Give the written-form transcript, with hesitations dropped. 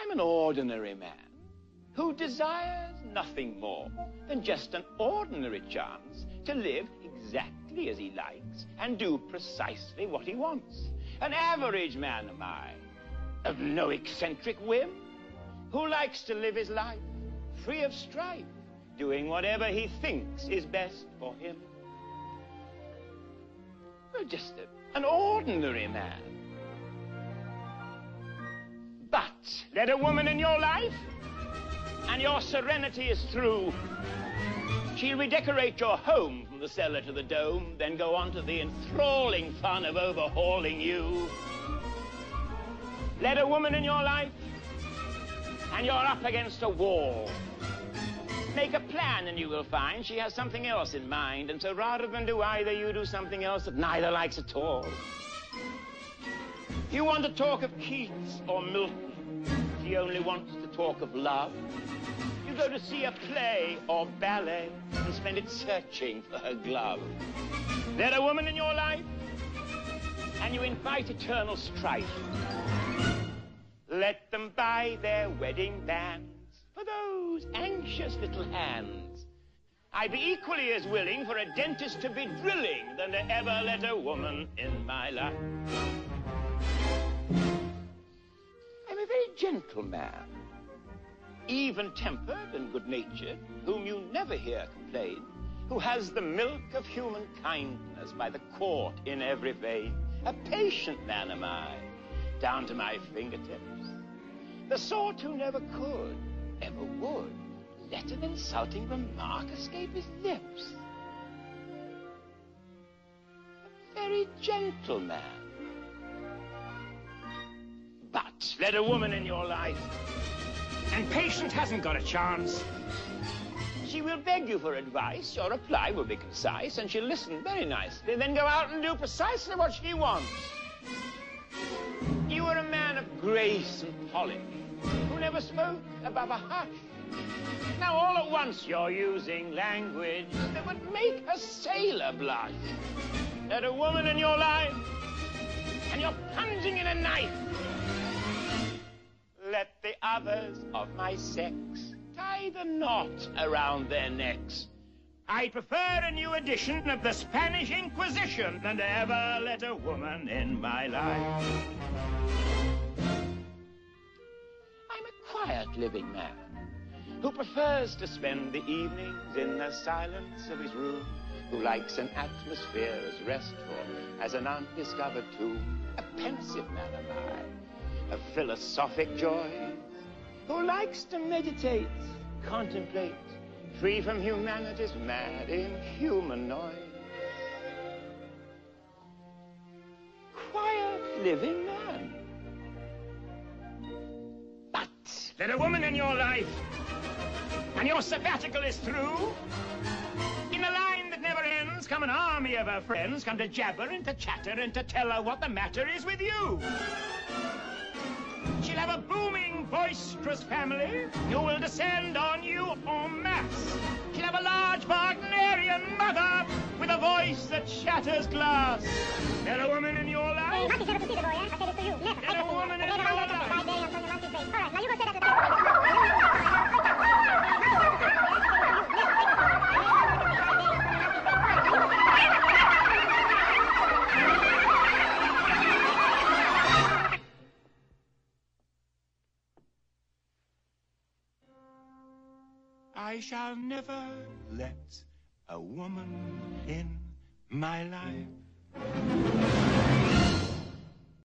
I'm an ordinary man who desires nothing more than just an ordinary chance to live exactly as he likes and do precisely what he wants. An average man am I, of no eccentric whim, who likes to live his life free of strife, doing whatever he thinks is best for him. Well, just an ordinary man. But let a woman in your life, and your serenity is through. She'll redecorate your home from the cellar to the dome, then go on to the enthralling fun of overhauling you. Let a woman in your life, and you're up against a wall. Make a plan and you will find she has something else in mind, and so rather than do either, you do something else that neither likes at all. You want to talk of Keats or Milton, she only wants to talk of love. You go to see a play or ballet and spend it searching for her glove. Let a woman in your life, and you invite eternal strife. Let them buy their wedding bands for those anxious little hands. I'd be equally as willing for a dentist to be drilling than to ever let a woman in my life. I'm a very gentle man, even-tempered and good-natured, whom you never hear complain, who has the milk of human kindness by the quart in every vein. A patient man am I, down to my fingertips. The sort who never could, ever would, let an insulting remark escape his lips. A very gentle man. But let a woman in your life, and patient hasn't got a chance. She will beg you for advice, your reply will be concise, and she'll listen very nicely, then go out and do precisely what she wants. You are a man of grace and polish, who never spoke above a hush. Now all at once you're using language that would make a sailor blush. Let a woman in your life, and you're plunging in a knife. Let the others of my sex tie the knot around their necks. I prefer a new edition of the Spanish Inquisition than to ever let a woman in my life. I'm a quiet living man who prefers to spend the evenings in the silence of his room, who likes an atmosphere as restful as an undiscovered tomb. A pensive man am I, of philosophic joys, who likes to meditate, contemplate, free from humanity's mad, inhuman noise. Quiet living man. But let a woman in your life, and your sabbatical is through. In a line that never ends, come an army of her friends, come to jabber and to chatter and to tell her what the matter is with you. She'll have a booming, boisterous family who will descend on you en masse. She'll have a large Wagnerian mother with a voice that shatters glass. Let a woman in your life. Let a woman in your life. I shall never let a woman in my life.